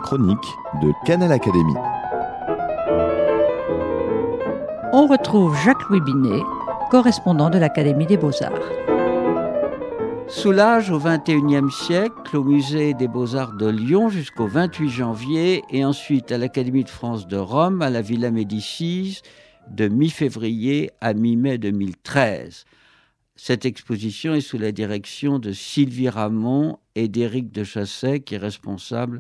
chronique de Canal Académie. On retrouve Jacques-Louis Binet, correspondant de l'Académie des Beaux-Arts. Soulages au XXIe siècle, au Musée des Beaux-Arts de Lyon jusqu'au 28 janvier et ensuite à l'Académie de France de Rome, à la Villa Médicis, de mi-février à mi-mai 2013. Cette exposition est sous la direction de Sylvie Ramon et d'Éric de Chasset, qui est responsable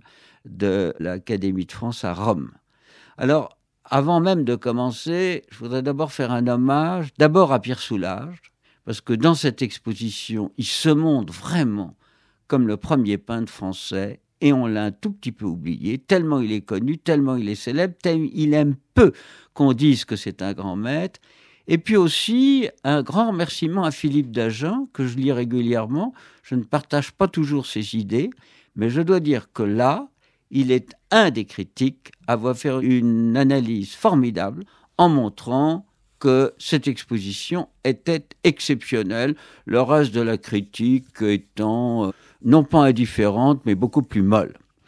de l'Académie de France à Rome. Alors, avant même de commencer, je voudrais d'abord faire un hommage, d'abord à Pierre Soulages, parce que dans cette exposition, il se montre vraiment comme le premier peintre français, et on l'a un tout petit peu oublié, tellement il est connu, tellement il est célèbre, tellement il aime peu qu'on dise que c'est un grand maître. Et puis aussi, un grand remerciement à Philippe Dagen, que je lis régulièrement. Je ne partage pas toujours ses idées, mais je dois dire que là, il est un des critiques à avoir fait une analyse formidable en montrant que cette exposition était exceptionnelle, le reste de la critique étant non pas indifférente, mais beaucoup plus molle.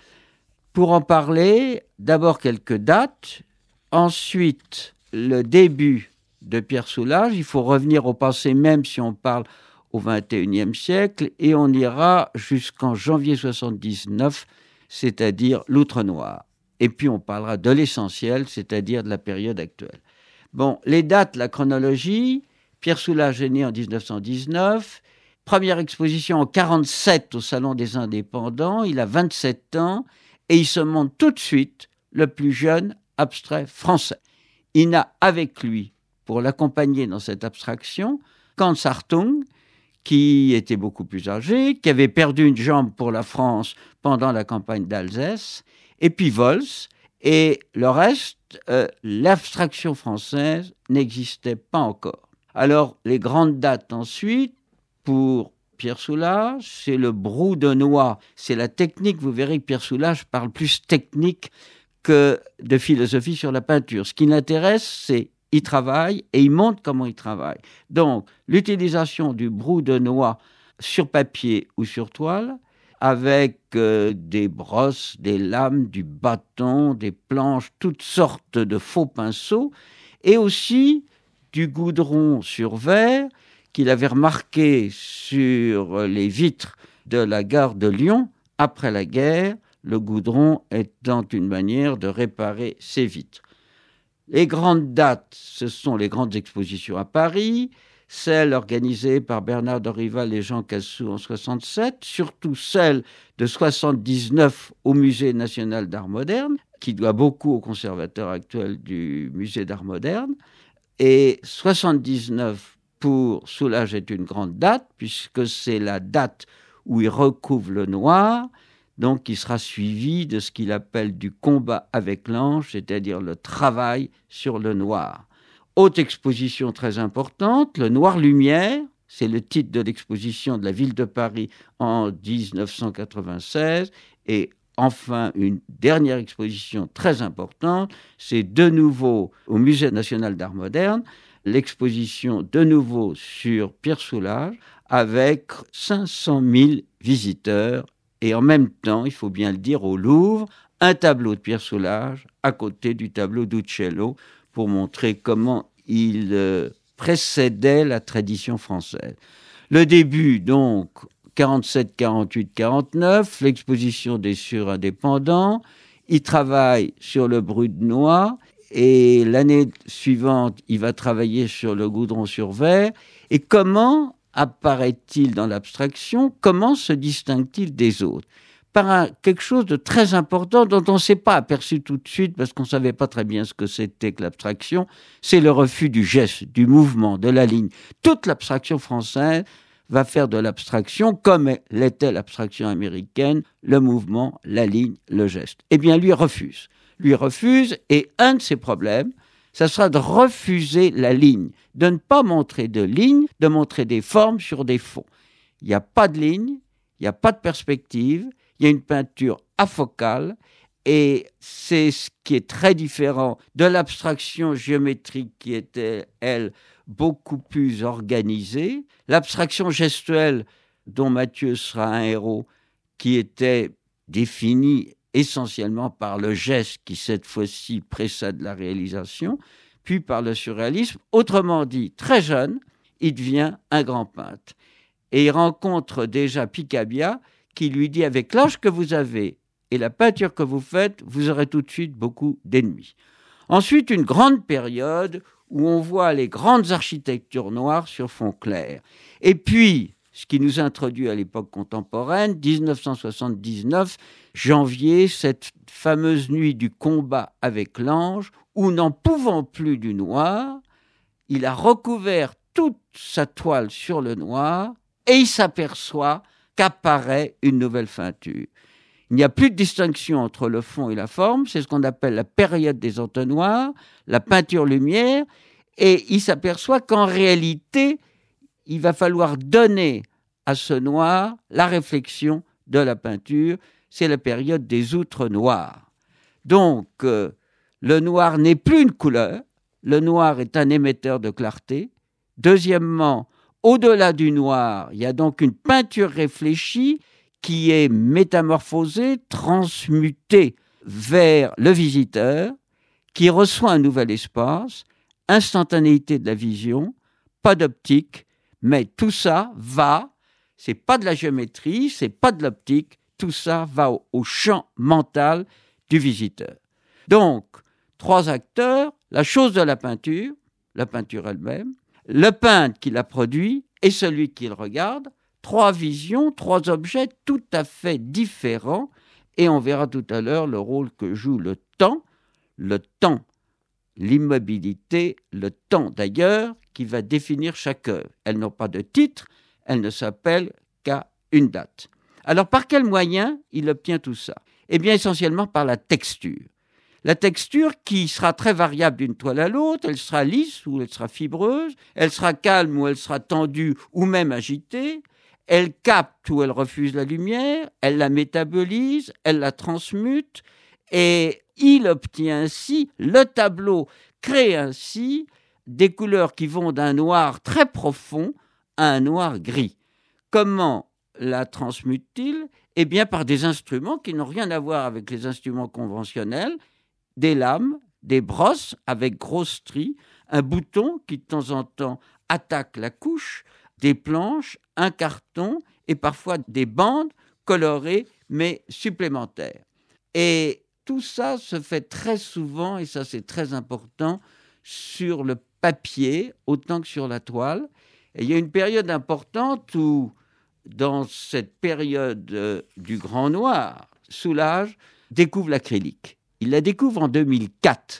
Pour en parler, d'abord quelques dates, ensuite le début de Pierre Soulages. Il faut revenir au passé même si on parle au XXIe siècle, et on ira jusqu'en janvier 79, c'est-à-dire l'Outre-Noir. Et puis on parlera de l'essentiel, c'est-à-dire de la période actuelle. Bon, les dates, la chronologie. Pierre Soulages est né en 1919. Première exposition en 1947 au Salon des Indépendants. Il a 27 ans et il se montre tout de suite le plus jeune abstrait français. Il n'a avec lui, pour l'accompagner dans cette abstraction, Hans Hartung, qui était beaucoup plus âgé, qui avait perdu une jambe pour la France pendant la campagne d'Alsace, et puis Vols, et le reste, l'abstraction française n'existait pas encore. Alors, les grandes dates ensuite, pour Pierre Soulages, c'est le brou de noix, c'est la technique. Vous verrez que Pierre Soulages parle plus technique que de philosophie sur la peinture. Ce qui l'intéresse, c'est il travaille et il montre comment il travaille. Donc, l'utilisation du brou de noix sur papier ou sur toile, avec des brosses, des lames, du bâton, des planches, toutes sortes de faux pinceaux, et aussi du goudron sur verre qu'il avait remarqué sur les vitres de la gare de Lyon après la guerre, le goudron étant une manière de réparer ces vitres. Les grandes dates, ce sont les grandes expositions à Paris, celles organisées par Bernard Dorival et Jean Cassou en 67, surtout celle de 79 au Musée national d'art moderne, qui doit beaucoup au conservateur actuel du Musée d'art moderne, et 79 pour Soulages est une grande date, puisque c'est la date où il recouvre le noir. Donc, il sera suivi de ce qu'il appelle du combat avec l'ange, c'est-à-dire le travail sur le noir. Autre exposition très importante, le Noir-Lumière, c'est le titre de l'exposition de la ville de Paris en 1996. Et enfin, une dernière exposition très importante, c'est de nouveau au Musée national d'art moderne, l'exposition de nouveau sur Pierre Soulages, avec 500 000 visiteurs. Et en même temps, il faut bien le dire, au Louvre, un tableau de Pierre Soulages à côté du tableau d'Uccello pour montrer comment il précédait la tradition française. Le début, donc, 47, 48, 49, l'exposition des surindépendants. Il travaille sur le brut de noix et l'année suivante, il va travailler sur le goudron sur verre. Et comment apparaît-il dans l'abstraction? Comment se distingue-t-il des autres? Par quelque chose de très important dont on ne s'est pas aperçu tout de suite parce qu'on ne savait pas très bien ce que c'était que l'abstraction, c'est le refus du geste, du mouvement, de la ligne. Toute l'abstraction française va faire de l'abstraction, comme l'était l'abstraction américaine, le mouvement, la ligne, le geste. Eh bien, lui refuse. Et un de ses problèmes, ça sera de refuser la ligne, de ne pas montrer de ligne, de montrer des formes sur des fonds. Il n'y a pas de ligne, il n'y a pas de perspective, il y a une peinture afocale, et c'est ce qui est très différent de l'abstraction géométrique qui était, elle, beaucoup plus organisée. L'abstraction gestuelle, dont Mathieu sera un héros, qui était définie essentiellement par le geste qui, cette fois-ci, précède la réalisation, puis par le surréalisme. Autrement dit, très jeune, il devient un grand peintre. Et il rencontre déjà Picabia qui lui dit « Avec l'âge que vous avez et la peinture que vous faites, vous aurez tout de suite beaucoup d'ennemis. » Ensuite, une grande période où on voit les grandes architectures noires sur fond clair. Et puis, ce qui nous introduit à l'époque contemporaine, 1979, janvier, cette fameuse nuit du combat avec l'ange, où n'en pouvant plus du noir, il a recouvert toute sa toile sur le noir et il s'aperçoit qu'apparaît une nouvelle peinture. Il n'y a plus de distinction entre le fond et la forme, c'est ce qu'on appelle la période des entonnoirs, la peinture lumière, et il s'aperçoit qu'en réalité, il va falloir donner à ce noir la réflexion de la peinture, c'est la période des outres noires. Donc, le noir n'est plus une couleur, le noir est un émetteur de clarté. Deuxièmement, au-delà du noir, il y a donc une peinture réfléchie qui est métamorphosée, transmutée vers le visiteur, qui reçoit un nouvel espace, instantanéité de la vision, pas d'optique, mais tout ça va, c'est pas de la géométrie, c'est pas de l'optique, tout ça va au champ mental du visiteur. Donc, 3 acteurs, la chose de la peinture elle-même, le peintre qui la produit et celui qui le regarde, 3 visions, 3 objets tout à fait différents, et on verra tout à l'heure le rôle que joue le temps, l'immobilité, le temps d'ailleurs, qui va définir chaque œuvre. Elles n'ont pas de titre, elles ne s'appellent qu'à une date. Alors par quels moyens il obtient tout ça ? Eh bien essentiellement par la texture. La texture qui sera très variable d'une toile à l'autre, elle sera lisse ou elle sera fibreuse, elle sera calme ou elle sera tendue ou même agitée, elle capte ou elle refuse la lumière, elle la métabolise, elle la transmute, et il obtient ainsi, le tableau crée ainsi des couleurs qui vont d'un noir très profond à un noir gris. Comment la transmute-t-il ? Eh bien par des instruments qui n'ont rien à voir avec les instruments conventionnels, des lames, des brosses avec grosses stries, un bouton qui de temps en temps attaque la couche, des planches, un carton et parfois des bandes colorées mais supplémentaires. Et tout ça se fait très souvent, et ça c'est très important, sur le papier autant que sur la toile. Et il y a une période importante où, dans cette période du Grand Noir, Soulages découvre l'acrylique. Il la découvre en 2004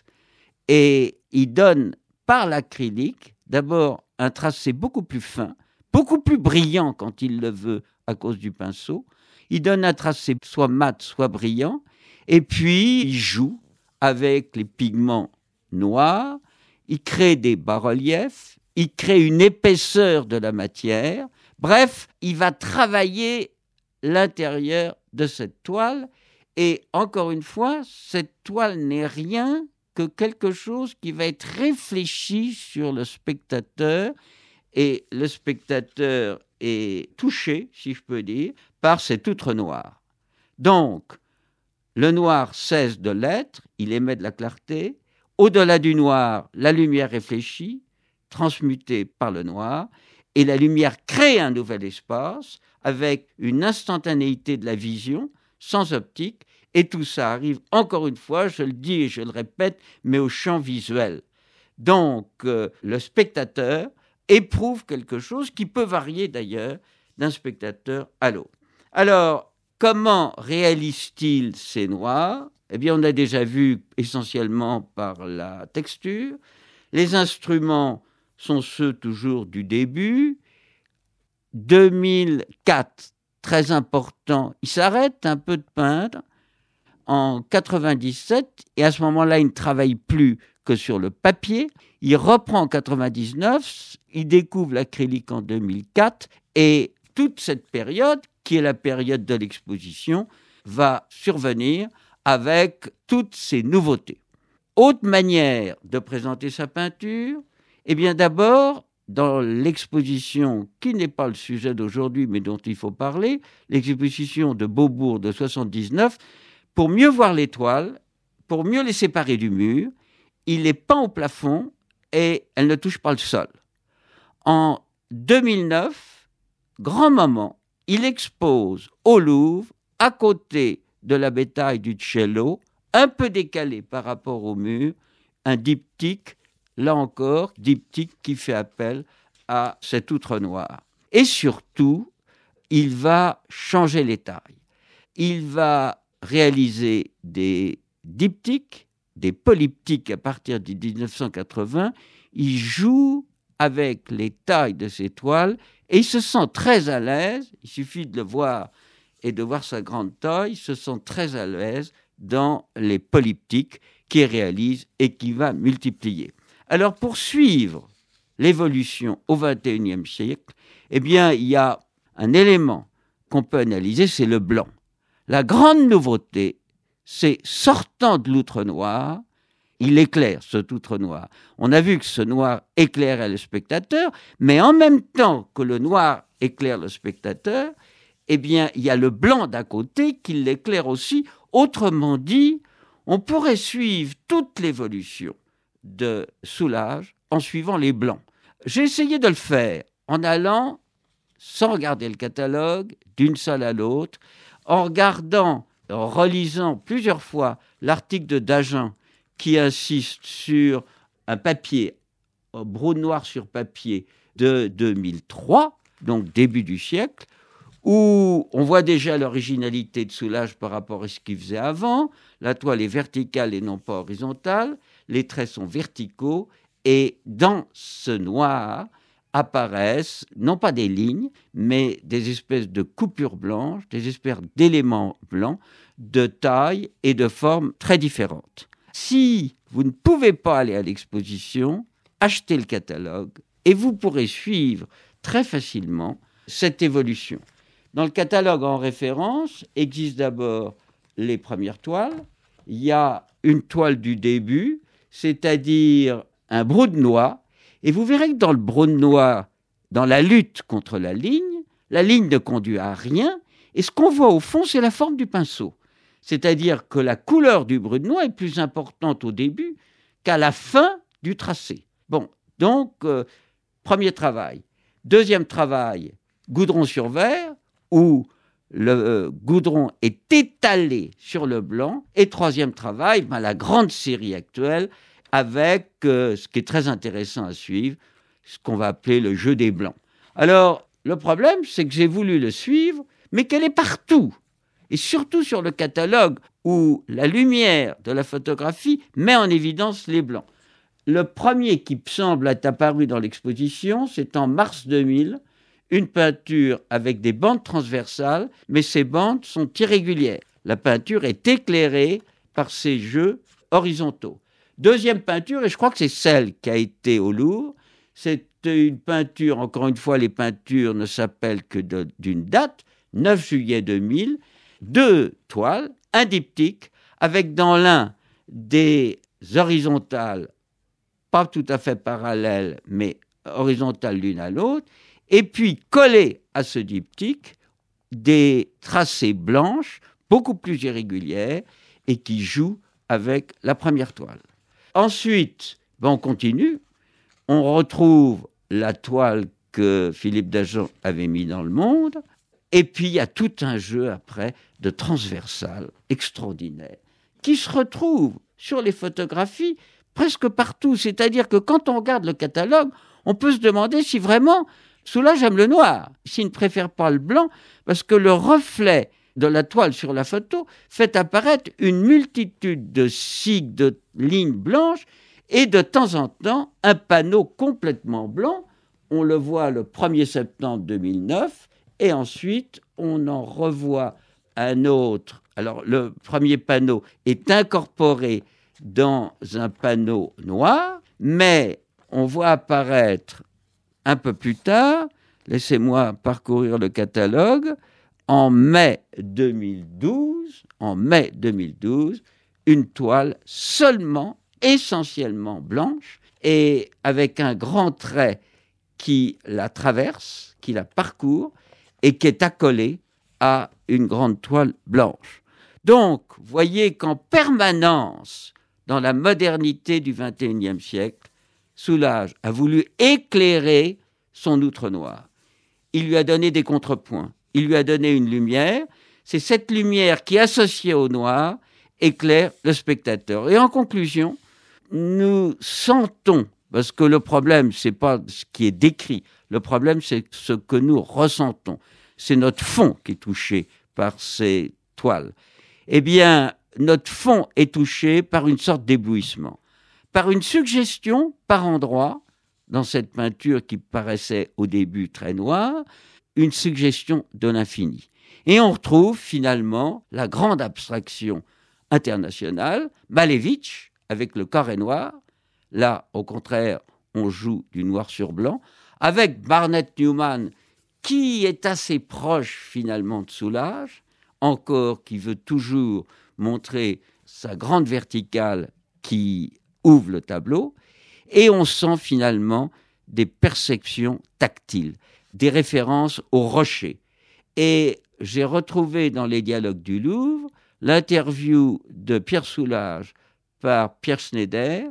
et il donne par l'acrylique d'abord un tracé beaucoup plus fin, beaucoup plus brillant quand il le veut à cause du pinceau. Il donne un tracé soit mat, soit brillant, et puis il joue avec les pigments noirs, il crée des bas-reliefs, il crée une épaisseur de la matière. Bref, il va travailler l'intérieur de cette toile. Et encore une fois, cette toile n'est rien que quelque chose qui va être réfléchi sur le spectateur. Et le spectateur est touché, si je peux dire, par cet outre noir. Donc, le noir cesse de l'être, il émet de la clarté. Au-delà du noir, la lumière réfléchit, transmutée par le noir. Et la lumière crée un nouvel espace avec une instantanéité de la vision, sans optique, et tout ça arrive, encore une fois, je le dis et je le répète, mais au champ visuel. Donc, le spectateur éprouve quelque chose qui peut varier d'ailleurs d'un spectateur à l'autre. Alors, comment réalise-t-il ces noirs ? Eh bien, on a déjà vu essentiellement par la texture. Les instruments sont ceux toujours du début. 2004, très important, il s'arrête un peu de peindre en 97 et à ce moment-là, il ne travaille plus que sur le papier. Il reprend en 99, il découvre l'acrylique en 2004 et toute cette période, qui est la période de l'exposition, va survenir avec toutes ces nouveautés. Autre manière de présenter sa peinture, eh bien d'abord, dans l'exposition qui n'est pas le sujet d'aujourd'hui, mais dont il faut parler, l'exposition de Beaubourg de 79, pour mieux voir les toiles, pour mieux les séparer du mur, il les peint au plafond et elles ne touchent pas le sol. En 2009, grand moment, il expose au Louvre, à côté de la bétaille du cello, un peu décalé par rapport au mur, un diptyque, là encore, diptyque qui fait appel à cet outre noir. Et surtout, il va changer les tailles. Il va réaliser des diptyques, des polyptyques à partir de 1980. Il joue avec les tailles de ses toiles et il se sent très à l'aise. Il suffit de le voir et de voir sa grande taille. Il se sent très à l'aise dans les polyptyques qu'il réalise et qu'il va multiplier. Alors, pour suivre l'évolution au XXIe siècle, eh bien, il y a un élément qu'on peut analyser, c'est le blanc. La grande nouveauté, c'est sortant de l'outre noir, il éclaire cet outre noir. On a vu que ce noir éclairait le spectateur, mais en même temps que le noir éclaire le spectateur, eh bien, il y a le blanc d'à côté qui l'éclaire aussi. Autrement dit, on pourrait suivre toute l'évolution de Soulages en suivant les blancs. J'ai essayé de le faire en allant, sans regarder le catalogue, d'une salle à l'autre, en relisant plusieurs fois l'article de Dagen qui insiste sur un papier, brun noir sur papier de 2003, donc début du siècle, où on voit déjà l'originalité de Soulages par rapport à ce qu'il faisait avant. La toile est verticale et non pas horizontale, les traits sont verticaux, et dans ce noir apparaissent non pas des lignes, mais des espèces de coupures blanches, des espèces d'éléments blancs, de taille et de forme très différentes. Si vous ne pouvez pas aller à l'exposition, achetez le catalogue et vous pourrez suivre très facilement cette évolution. Dans le catalogue en référence existent d'abord les premières toiles. Il y a une toile du début, c'est-à-dire un brou de noix. Et vous verrez que dans le brou de noix, dans la lutte contre la ligne ne conduit à rien. Et ce qu'on voit au fond, c'est la forme du pinceau. C'est-à-dire que la couleur du brou de noix est plus importante au début qu'à la fin du tracé. Bon, donc, premier travail. Deuxième travail, goudron sur verre, où le goudron est étalé sur le blanc. Et troisième travail, la grande série actuelle, avec ce qui est très intéressant à suivre, ce qu'on va appeler le jeu des blancs. Alors, le problème, c'est que j'ai voulu le suivre, mais qu'elle est partout. Et surtout sur le catalogue, où la lumière de la photographie met en évidence les blancs. Le premier qui semble être apparu dans l'exposition, c'est en mars 2000, une peinture avec des bandes transversales, mais ces bandes sont irrégulières. La peinture est éclairée par ces jeux horizontaux. Deuxième peinture, et je crois que c'est celle qui a été au Louvre, c'est une peinture, encore une fois, les peintures ne s'appellent que d'une date, 9 juillet 2000, 2 toiles, un diptyque, avec dans l'un des horizontales, pas tout à fait parallèles, mais horizontales l'une à l'autre, et puis collé à ce diptyque, des tracés blanches, beaucoup plus irrégulières, et qui jouent avec la première toile. Ensuite, on continue, on retrouve la toile que Philippe Dagen avait mis dans le monde, et puis il y a tout un jeu après de transversal extraordinaire, qui se retrouve sur les photographies presque partout. C'est-à-dire que quand on regarde le catalogue, on peut se demander si vraiment Soulages aime le noir, s'il ne préfère pas le blanc, parce que le reflet de la toile sur la photo fait apparaître une multitude de signes, de lignes blanches, et de temps en temps, un panneau complètement blanc. On le voit le 1er septembre 2009, et ensuite, on en revoit un autre. Alors, le premier panneau est incorporé dans un panneau noir, mais on voit apparaître un peu plus tard, laissez-moi parcourir le catalogue, en mai 2012, une toile seulement, essentiellement blanche, et avec un grand trait qui la traverse, qui la parcourt, et qui est accolé à une grande toile blanche. Donc, voyez qu'en permanence, dans la modernité du XXIe siècle, Soulages a voulu éclairer son outre noir. Il lui a donné des contrepoints, il lui a donné une lumière. C'est cette lumière qui, associée au noir, éclaire le spectateur. Et en conclusion, nous sentons, parce que le problème, c'est pas ce qui est décrit, le problème, c'est ce que nous ressentons. C'est notre fond qui est touché par ces toiles. Eh bien, notre fond est touché par une sorte d'éblouissement, par une suggestion par endroits, dans cette peinture qui paraissait au début très noire, une suggestion de l'infini. Et on retrouve finalement la grande abstraction internationale, Malevich, avec le carré noir. Là, au contraire, on joue du noir sur blanc, avec Barnett Newman, qui est assez proche finalement de Soulages, encore qui veut toujours montrer sa grande verticale qui ouvre le tableau, et on sent finalement des perceptions tactiles, des références au rocher. Et j'ai retrouvé dans les dialogues du Louvre l'interview de Pierre Soulages par Pierre Schneider,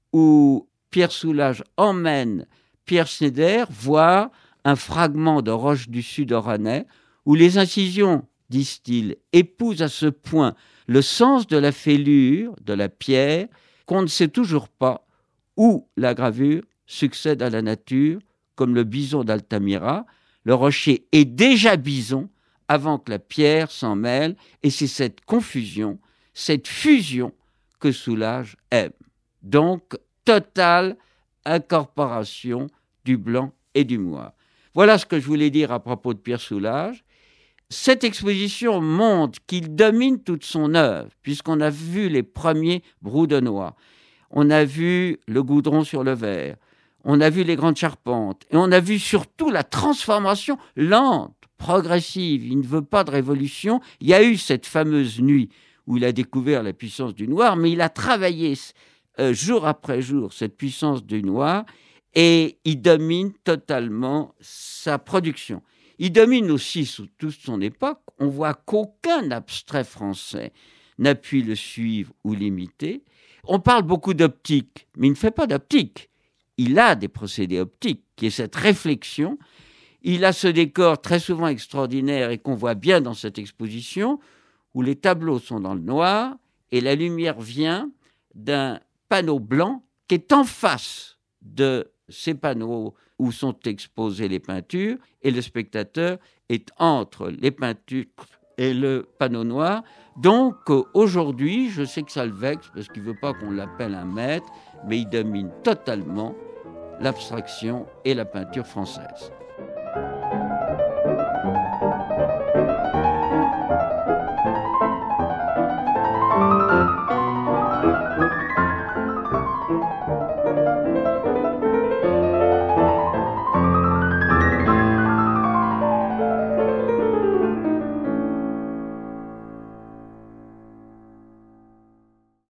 où Pierre Soulages emmène Pierre Schneider voir un fragment de roche du sud oranais, où les incisions, disent-ils, épousent à ce point le sens de la fêlure, de la pierre, qu'on ne sait toujours pas où la gravure succède à la nature, comme le bison d'Altamira. Le rocher est déjà bison avant que la pierre s'en mêle, et c'est cette confusion, cette fusion que Soulages aime. Donc, totale incorporation du blanc et du noir. Voilà ce que je voulais dire à propos de Pierre Soulages. Cette exposition montre qu'il domine toute son œuvre, puisqu'on a vu les premiers brous de noix, on a vu le goudron sur le verre, on a vu les grandes charpentes, et on a vu surtout la transformation lente, progressive. Il ne veut pas de révolution. Il y a eu cette fameuse nuit où il a découvert la puissance du noir, mais il a travaillé jour après jour cette puissance du noir, et il domine totalement sa production. Il domine aussi sous toute son époque. On voit qu'aucun abstrait français n'a pu le suivre ou l'imiter. On parle beaucoup d'optique, mais il ne fait pas d'optique. Il a des procédés optiques, qui est cette réflexion. Il a ce décor très souvent extraordinaire et qu'on voit bien dans cette exposition, où les tableaux sont dans le noir et la lumière vient d'un panneau blanc qui est en face de ces panneaux où sont exposées les peintures, et le spectateur est entre les peintures et le panneau noir. Donc aujourd'hui, je sais que ça le vexe parce qu'il ne veut pas qu'on l'appelle un maître, mais il domine totalement l'abstraction et la peinture française.